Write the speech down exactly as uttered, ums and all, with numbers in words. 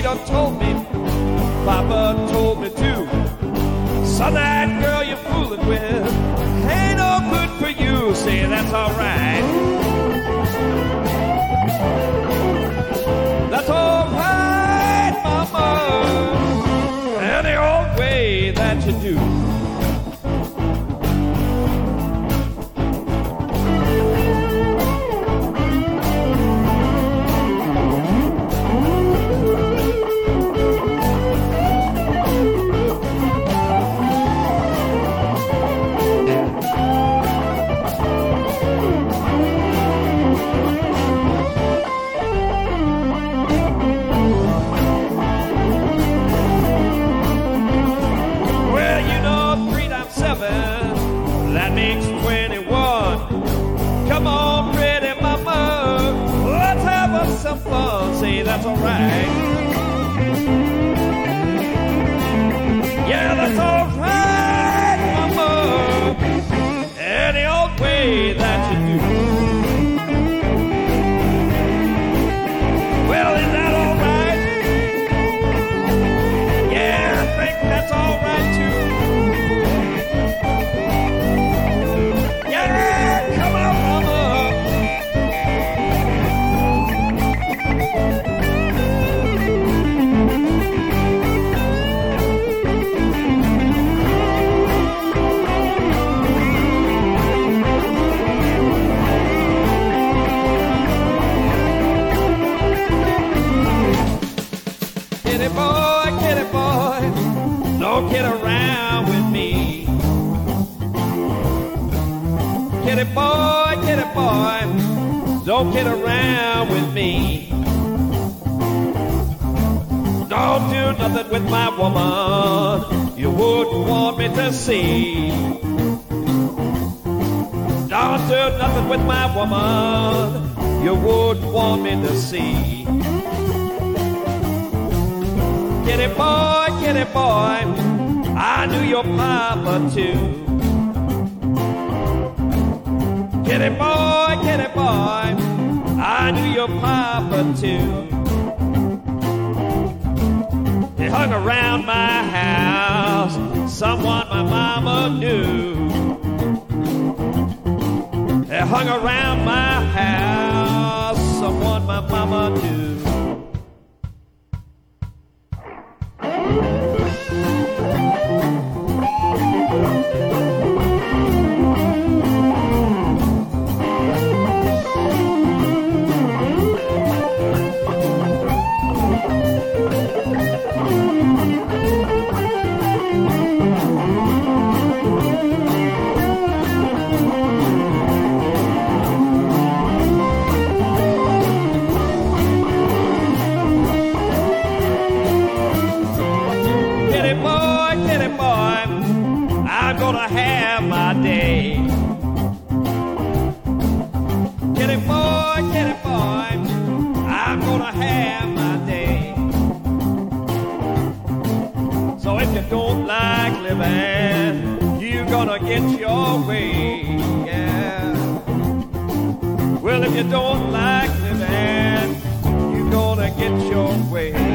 done told me, Papa told me too. Son, that girl you're fooling with ain't no good for you. Say that's all right. That's all right, Mama. Any old way that you do. That makes twenty-one. Come on, pretty mama, let's have us some fun. Say that's all right. Yeah, that's all right, mama. Any old way that you do. Well, is that all right? Yeah, I think that's all right too. Kitty boy, kitty boy, don't kid around with me. Kitty boy, kitty boy, don't kid around with me. Don't do nothing with my woman you wouldn't want me to see. Don't do nothing with my woman you wouldn't want me to see. Kitty boy, kitty boy, I knew your papa too. Kitty boy, kitty boy, I knew your papa too. He hung around my house, someone my mama knew. He hung around my house, someone my mama knew. I'm gonna have my day. Kitty boy, kitty boy, I'm gonna have my day. So if you don't like living, you're gonna get your way, yeah. Well, if you don't like living, you're gonna get your way.